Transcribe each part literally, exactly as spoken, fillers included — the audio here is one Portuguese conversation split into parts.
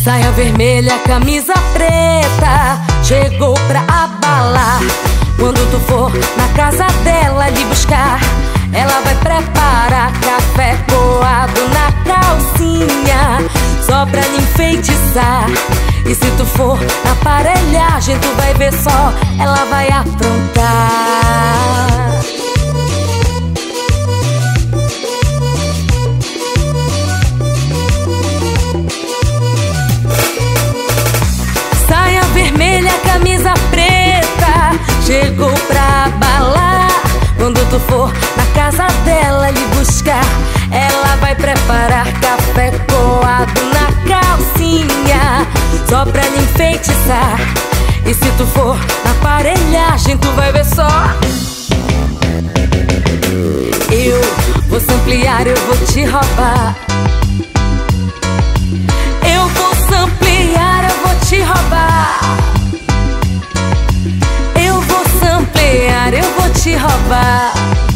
Saia vermelha, camisa preta, chegou pra abalar. Quando tu for na casa dela lhe buscar, ela vai preparar café coado na calcinha, só pra lhe enfeitiçar. E se tu for na aparelhagem, tu vai ver só, ela vai aprontar. Saia vermelha, camisa preta, chegou pra abalar. Quando tu for na casa dela lhe buscar, ela vai preparar café coado na calcinha, só pra lhe enfeitiçar. E se tu for na aparelhagem, tu vai ver só. Eu vou samplear, eu vou te roubar. Eu vou samplear, eu vou te roubar. Eu vou samplear, eu vou te roubar.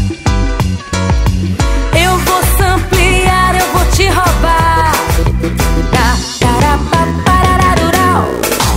Eu vou samplear, eu vou te roubar. Tá, tarapá, parararurau.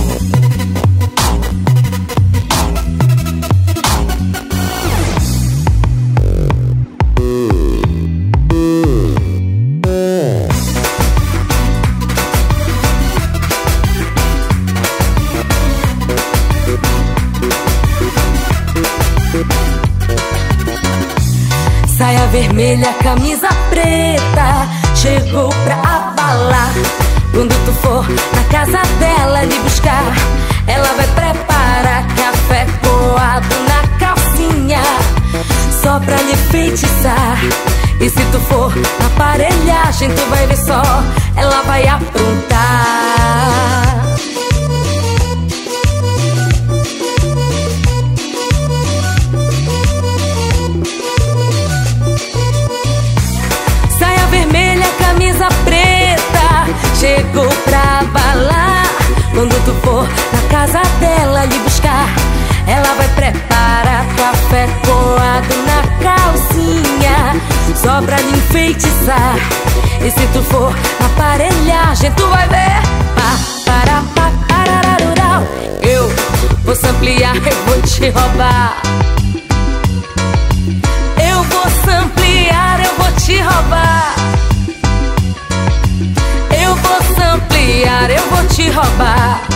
Saia vermelha, camisa preta, chegou pra abalar. Quando tu for na casa dela lhe buscar, ela vai preparar café coado na calcinha, só pra lhe enfeitiçar. E se tu for na aparelhagem, tu vai ver só, ela vai aprontar. Chegou pra abalar. Quando tu for na casa dela lhe buscar, ela vai preparar café coado na calcinha, só pra lhe enfeitiçar. E se tu for na aparelhagem, tu vai ver. Pá, para, pá, parararurau. Eu vou samplear, eu vou te roubar. Eu vou samplear, eu vou te roubar. Eu vou samplear, eu vou te roubar.